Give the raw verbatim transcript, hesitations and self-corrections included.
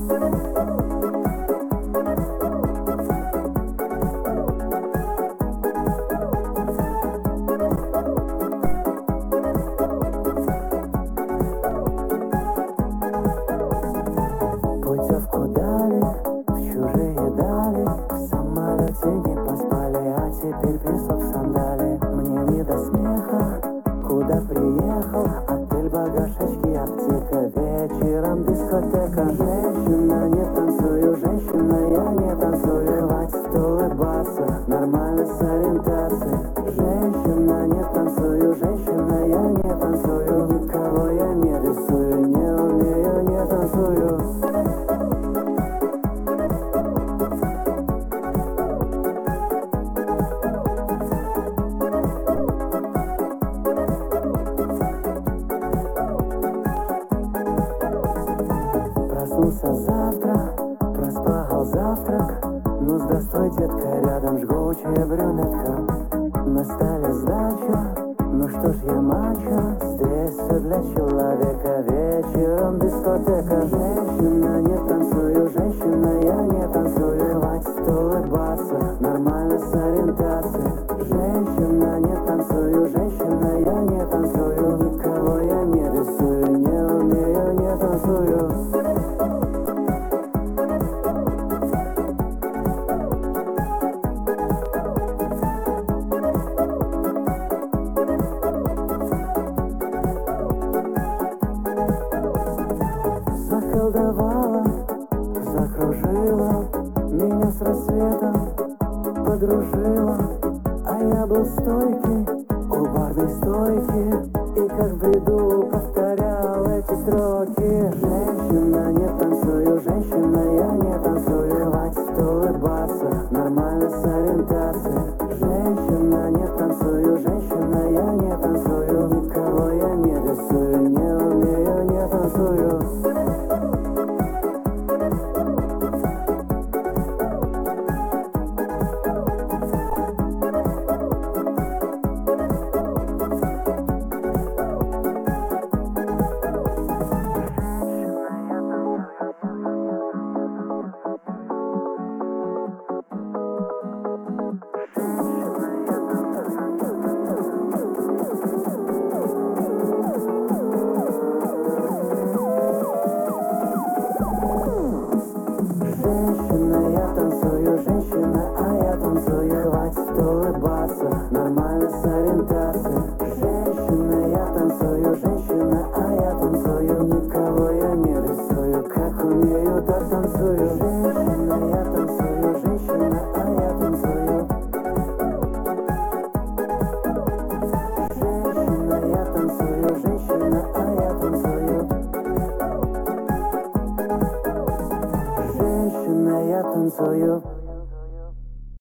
Путевку дали в чужие дали, в самолете не поспали, а теперь песок в сандали. Мне не до смеха, куда приехал, отель, багаж, очки, аптека, вечером дискотека. Женщина, не танцую, женщина, я не танцую, хватит улыбаться, нормально с ориентацией. Женщина, не танцую, женщина, я не танцую, никого я не рисую, не умею, не танцую. Проснулся завтра, проспал завтрак. Ну здравствуй, детка, рядом жгучая брюнетка. На столе сдача, ну что ж я мачо, здесь все для человека, вечером дискотека. Женщина, не танцую, женщина, я не танцую, хватит улыбаться, нормально с ориентацией. Женщина, не танцую, женщина, я не танцую, никого я не рисую, не умею, не танцую. Заколдовала, закружила, меня с рассветом подружила. А я был стойкий, у барной стойки, и как в бреду повторял эти строки. Женщина, не танцую, женщина, я не танцую, хватит улыбаться, нормально с ориентацией. Женщина, не танцую, женщина, я не танцую, никого я не рисую, не умею, не танцую. Женщина, я танцую, женщина, а я танцую, хватит улыбаться, нормально с ориентацией. Женщина, я танцую, женщина, а я танцую, никого я не рисую, как умею, так танцую. Женщина, я танцую, женщина, а я танцую. Женщина, я танцую, женщина, а я танцую. Женщина, я танцую.